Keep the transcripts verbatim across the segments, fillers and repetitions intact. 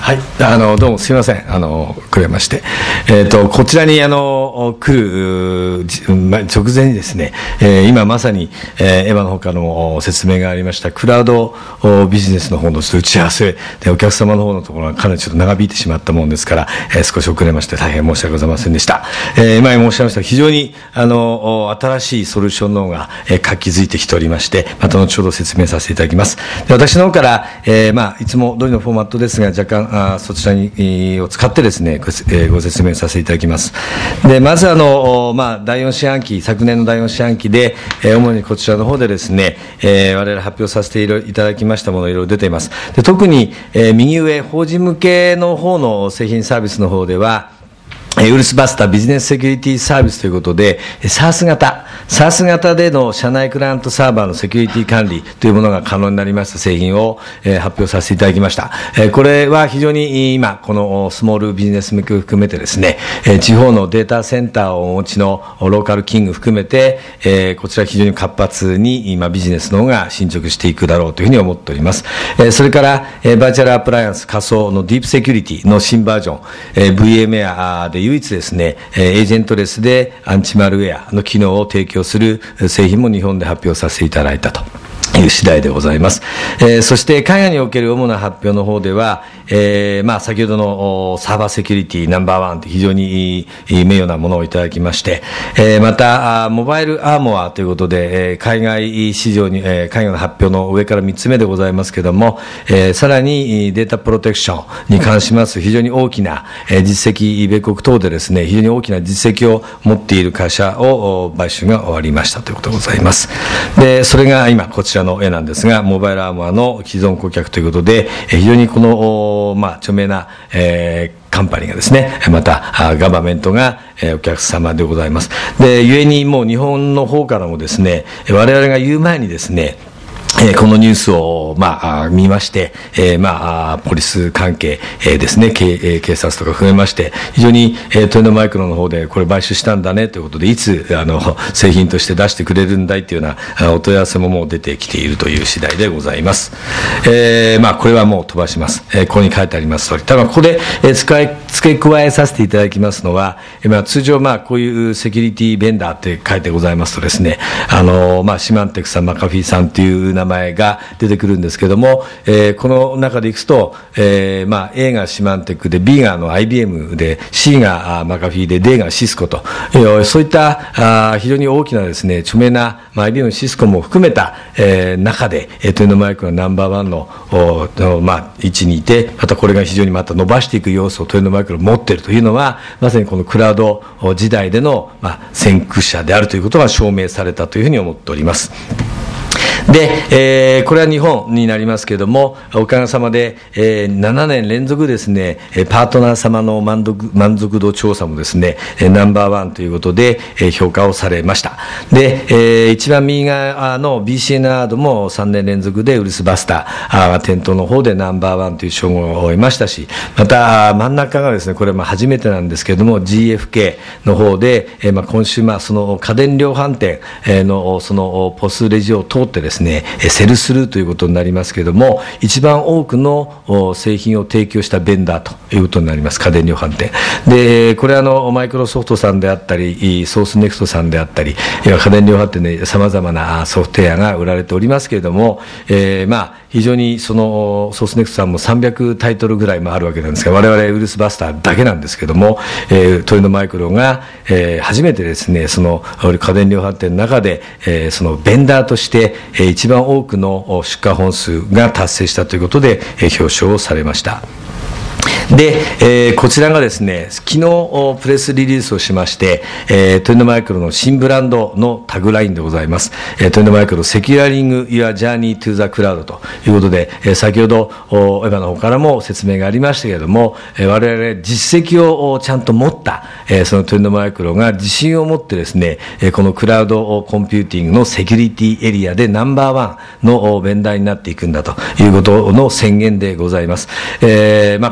はい、あのどうもすみません、あのくれまして、えー、とこちらにあの来る直前にですね、えー、今まさに、えー、エヴァのほかの説明がありましたクラウドビジネスの方の打ち合わせでお客様の方のところがかなりちょっと長引いてしまったものですから、えー、少し遅れまして大変申し訳ございませんでした。えー、前申し上げました非常にあの新しいソリューションの方が、えー、活気づいてきておりまして、また後ほど説明させていただきます。で私の方から、えーまあ、いつも通りのフォーマットですが若干あそちらにを使ってですね ご,、えー、ご説明させていただきます。でまずあの、まあ、だいよん四半期昨年のだいよん四半期で、えー、主にこちらの方でですね、えー、我々発表させていただきましたものいろいろ出ています。で特に、えー、右上法人向けの方の製品サービスの方ではウイルスバスタービジネスセキュリティサービスということで SaaS 型 SaaS 型での社内クライアントサーバーのセキュリティ管理というものが可能になりました製品を、えー、発表させていただきました。えー、これは非常に今このスモールビジネス向けを含めてですね、えー、地方のデータセンターをお持ちのローカルキング含めて、えー、こちら非常に活発に今ビジネスの方が進捗していくだろうというふうに思っております。えー、それから、えー、バーチャルアプライアンス仮想のディープセキュリティの新バージョン、えー、ブイエムエア で唯一ですね、エージェントレスでアンチマルウェアの機能を提供する製品も日本で発表させていただいたという次第でございます。えー、そして海外における主な発表の方では、えー、まあ先ほどのサーバーセキュリティナンバーワンと非常に名誉なものをいただきまして、えー、またモバイルアーモアということで、えー、海外市場に、えー、海外の発表の上からみっつめでございますけれども、えー、さらにデータプロテクションに関します非常に大きな実績、米国等でですね非常に大きな実績を持っている会社を買収が終わりましたということでございます。でそれが今こちらの絵なんですが、モバイルアーモアの既存顧客ということで非常にこの、まあ、著名な、えーカンパニーがですね、またガバメントがお客様でございます。で、ゆえにもう日本の方からもですね、我々が言う前にですね、えー、このニュースを、まあ、見まして、えー、まあ、ポリス関係、えー、ですね、警、警察とか含めまして、非常に、えー、トヨタマイクロの方でこれ買収したんだねということで、いつ、あの、製品として出してくれるんだいというようなお問い合わせももう出てきているという次第でございます。えー、まあ、これはもう飛ばします。えー、ここに書いてあります通り。ただ、ここで、えー、使い、付け加えさせていただきますのは、えー、まあ、通常、まあ、こういうセキュリティベンダーって書いてございますとですね、あの、まあ、シマンテックさん、マカフィーさんという名前が出てくるんですけども、えー、この中でいくと、えー、まあ A がシマンテックで B があの アイビーエム で C がマカフィーで D がシスコと、えー、そういったあ非常に大きなですね著名な、まあ、アイビーエム シスコも含めた、えー、中で、えー、トヨタマイクロナンバーワンの、まあ、位置にいて、またこれが非常にまた伸ばしていく要素をトヨタマイクロ持っているというのはまさにこのクラウド時代での、まあ、先駆者であるということが証明されたというふうに思っております。で、えー、これは日本になりますけれども、おかげさまで、えー、ななねん連続ですね、パートナー様の満足、満足度調査もですね、ナンバーワンということで、えー、評価をされました。で、えー、一番右側の ビーシーエヌ アードもさんねん連続でウルスバスター、店頭の方でナンバーワンという称号を得ましたし、また真ん中がですね、これはまあ初めてなんですけれども、ジーエフケー の方で、えー、まあ今週、まあその家電量販店のそのポスレジを通ってですね、セルスルーということになりますけれども、一番多くの製品を提供したベンダーということになります、家電量販店で。これはあのマイクロソフトさんであったりソースネクストさんであったり、家電量販店でさまざまなソフトウェアが売られておりますけれども、えー、まあ非常にそのソースネクストさんもさんびゃくタイトルぐらいもあるわけなんですが、我々ウイルスバスターだけなんですけれども、えー、トヨタマイクロが、えー、初めてですね、その家電量販店の中で、えー、そのベンダーとして、えー、一番多くの出荷本数が達成したということで、えー、表彰をされました。で、えー、こちらがですね、昨日プレスリリースをしまして、えー、トヨタマイクロの新ブランドのタグラインでございます。えー、トヨタマイクロセキュアリング Your Journey to the Cloud ということで、えー、先ほどエヴァの方からも説明がありましたけれども、えー、我々実績をちゃんと持った、えー、そのトヨタマイクロが自信を持ってですね、えー、このクラウドコンピューティングのセキュリティエリアでナンバーワンのベンダーになっていくんだということの宣言でございます。えー、まあこれグローバル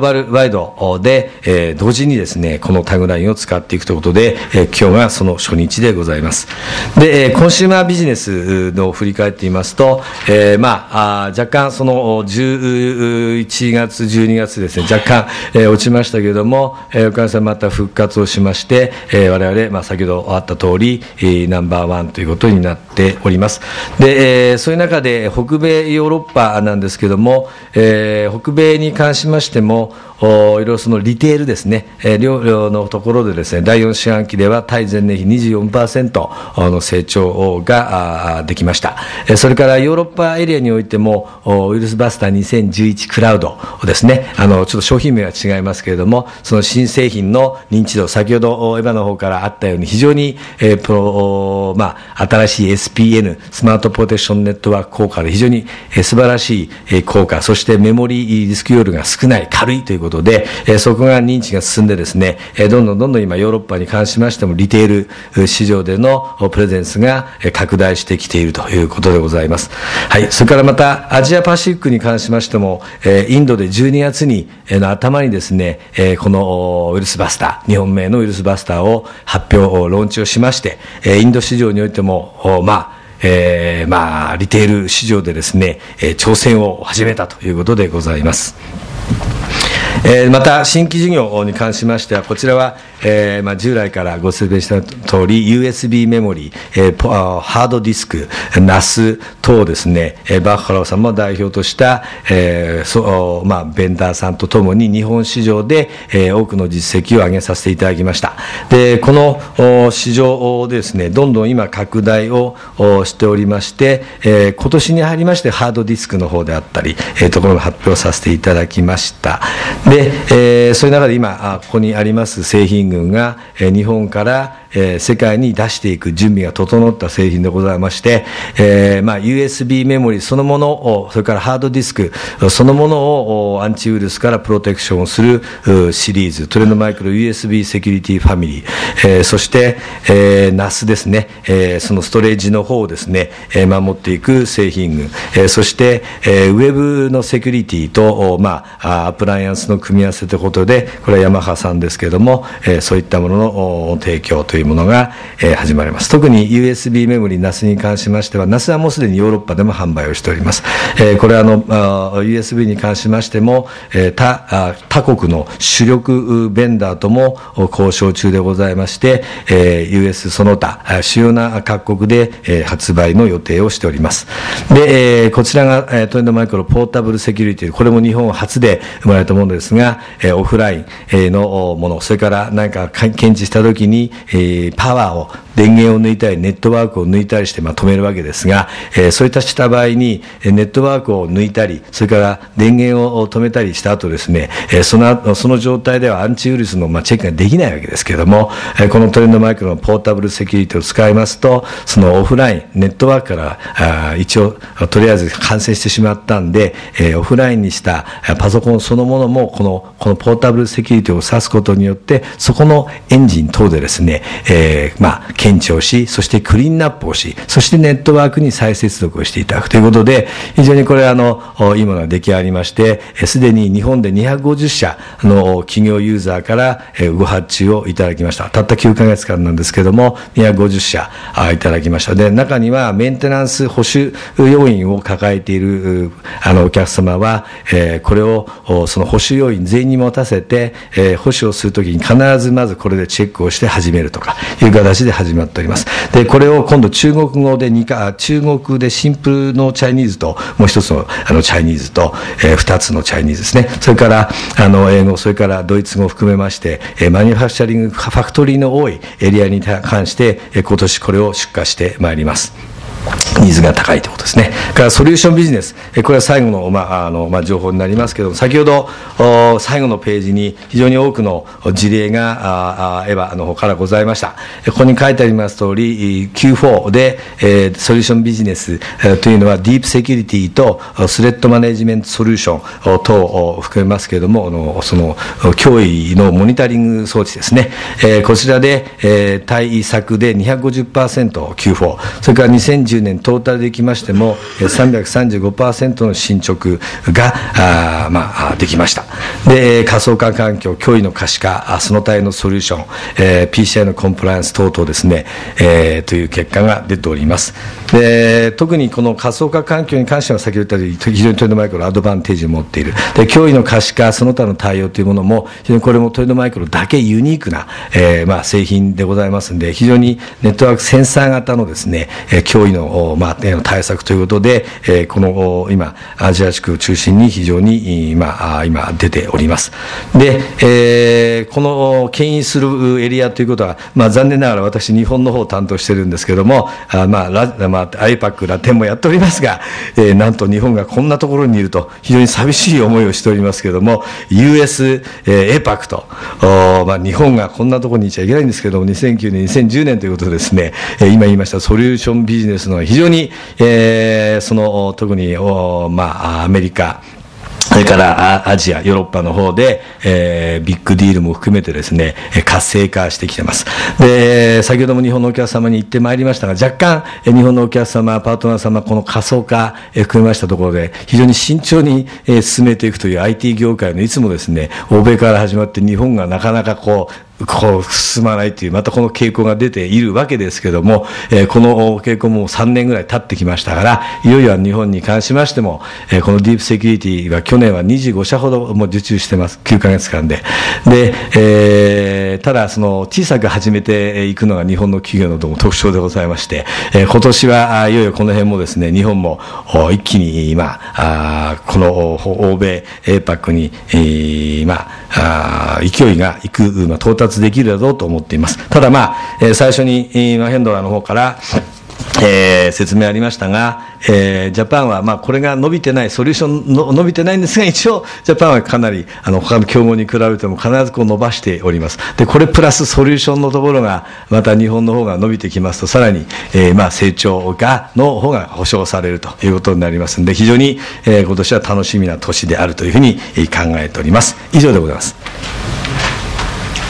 バルワイドで、えー、同時にですね、このタグラインを使っていくということで、えー、今日がその初日でございます。で、えー、コンシューマービジネスの振り返ってみますと、えー、まあ、あ若干そのじゅういちがつ、じゅうにがつですね、若干、えー、落ちましたけれども、えー、おかげさままた復活をしまして、えー、我々、まあ、先ほどあった通り、えー、ナンバーワンということになっております。で、えー、そういう中で北米ヨーロッパなんですけれども、えー、北米に関しましてもいろいろそのリテールですね、えー、両のところでですね、だいよん四半期では対前年比 にじゅうよんパーセント の成長ができました。それからヨーロッパエリアにおいてもウイルスバスターにせんじゅういちクラウドですね、あのちょっと商品名は違いますけれども、その新製品の認知度、先ほどエヴァの方からあったように非常に、えープロまあ、新しい エスピーエヌ スマートプロテクションネットワーク効果で非常に、えー、素晴らしい、えー、効果、そしてメモリーディスク容量が少ない、軽いということで、えー、そこが認知が進んでですね、えー、どんどんどんどん今ヨーロッパに関しましてもリテール市場でのプレゼンスが拡大してきているということでございます。はい、それからまたアジアパシフィックに関しましても、えー、インドでじゅうにがつに、えー、の頭にですね、えー、このウイルスバスター、日本名のウイルスバスターを発表、ローンチをしまして、えー、インド市場においても、まあえー、まあリテール市場でですね、えー、挑戦を始めたということでございます。えー、また新規事業に関しましては、こちらは、えーまあ、従来からご説明した通り ユーエスビー メモリー、えー、ハードディスク、ナス 等ですね、えー、バッファローさんも代表とした、えーそうまあ、ベンダーさんとともに日本市場で、えー、多くの実績を上げさせていただきました。で、この市場でですね、どんどん今拡大をしておりまして、えー、今年に入りましてハードディスクの方であったり、えー、ところも発表させていただきました。で、えー、そういう中で今ここにあります製品群が、えー、日本からえー、世界に出していく準備が整った製品でございまして、えーまあ、ユーエスビー メモリそのものを、それからハードディスクそのものをアンチウイルスからプロテクションをするシリーズ、トレンドマイクロ ユーエスビー セキュリティファミリー、えー、そして、えー、ナス ですね、えー、そのストレージの方をですね、えー、守っていく製品群、えー、そして、えー、ウェブのセキュリティと、まあ、アプライアンスの組み合わせということで、これはヤマハさんですけれども、えー、そういったものの提供というものが、えー、始まります。特に ユーエスビー メモリ ナス に関しましては、ナス はもうすでにヨーロッパでも販売をしております。えー、これはあのあ ユーエスビー に関しましても、えー、他, 他国の主力ベンダーとも交渉中でございまして、えー、ユーエス その他主要な各国で、えー、発売の予定をしております。で、えー、こちらが、えー、トレンドマイクロポータブルセキュリティ、これも日本初で生まれたものですが、えー、オフラインのもの、それから何か検知したときに、えー、パワーを電源を抜いたりネットワークを抜いたりして、まあ、止めるわけですが、えー、そういったした場合にネットワークを抜いたり、それから電源を止めたりした後ですね、えー、そのその状態ではアンチウイルスの、まあ、チェックができないわけですけれども、えー、このトレンドマイクロのポータブルセキュリティを使いますと、そのオフラインネットワークからあ一応とりあえず感染してしまったんで、えー、オフラインにしたパソコンそのものもこのこのポータブルセキュリティを指すことによって、そこのエンジン等でですね、えー、まあ検知をし、そしてクリーンナップをし、そしてネットワークに再接続をしていただくということで、非常にこれあのいいものが出来上がりまして、すでに日本でにひゃくごじゅっしゃの企業ユーザーからご発注をいただきました。たったきゅうかげつかんなんですけども、にひゃくごじゅっしゃいただきました。で、中にはメンテナンス保守要員を抱えているあのお客様は、えー、これをその保守要員全員に持たせて、えー、保守をするときに必ずまずこれでチェックをして始めるとかいう形で始まっております。で、これを今度中国語でにか、中国でシンプルのチャイニーズと、もう一つのあのチャイニーズと、えー、二つのチャイニーズですね。それからあの英語、それからドイツ語を含めまして、えー、マニュファクチャリングファクトリーの多いエリアに関して、えー、今年これを出荷してまいります。ニーズが高いということですね。からソリューションビジネス、これは最後の、まああのまあ、情報になりますけれども、先ほど最後のページに非常に多くの事例があエヴァの方からございました。ここに書いてあります通り キューフォー で、えー、ソリューションビジネスというのはディープセキュリティとスレッドマネジメントソリューション等を含めますけれども、あのその脅威のモニタリング装置ですね、えー、こちらで、えー、対策で にひゃくごじゅっパーセント キューフォー、それからにせんじゅうじゅうねんトータルでいきましても、さんびゃくさんじゅうごパーセント の進捗があ、まあ、できました。で、仮想化環境、脅威の可視化、その他へのソリューション、えー、ピーシーアイ のコンプライアンス等々ですね、えー、という結果が出ております。で、特にこの仮想化環境に関しては、先ほど言ったように非常にトレンドマイクロアドバンテージを持っている。で、脅威の可視化、その他の対応というものも、非常にこれもトレンドマイクロだけユニークな、えーまあ、製品でございますので、非常にネットワークセンサー型のですね、えー、脅威の、まあ、対策ということで、えー、この今、アジア地区を中心に非常に、まあ、今出ております。で、えー、この牽引するエリアということは、まあ、残念ながら私、日本の方を担当しているんですけれども、あまあラまあ、アイパック、ラテンもやっておりますが、えー、なんと日本がこんなところにいると、非常に寂しい思いをしておりますけれども、ユーエス、えー、エーパックと、まあ、日本がこんなところにいちゃいけないんですけれども、にせんきゅうねん、にせんじゅうねんということでですね、えー、今言いましたソリューションビジネスの非常に、えー、その特に、まあ、アメリカ、それからアジア、ヨーロッパの方で、えー、ビッグディールも含めてですね、活性化してきています。で、先ほども日本のお客様に言ってまいりましたが、若干、日本のお客様、パートナー様、この仮想化、えー、含めましたところで、非常に慎重に、えー、進めていくという アイティー 業界のいつもですね、欧米から始まって日本がなかなかこう、こう進まないという、またこの傾向が出ているわけですけれども、えー、この傾向もさんねんぐらい経ってきましたから、いよいよ日本に関しましても、えー、このディープセキュリティは去年はにじゅうごしゃほども受注してます、きゅうかげつかんで。で、えー、ただその小さく始めていくのが日本の企業の特徴でございまして、えー、今年はいよいよこの辺もですね、日本も一気に今、あこの欧米、エーパックに、えー、まあ、あ勢いがいく、まあ、到達できるだろうと思っています。ただまあ、えー、最初に、えー、ヘンドラーの方から、えー、説明ありましたが、えー、ジャパンは、まあ、これが伸びてない、ソリューションの伸びてないんですが、一応、ジャパンはかなり、あの、他の競合に比べても必ずこう伸ばしております。で、これプラスソリューションのところが、また日本の方が伸びてきますと、さらに、えー、まあ、成長が、の方が保証されるということになりますので、非常に、えー、今年は楽しみな年であるというふうに考えております。以上でございます。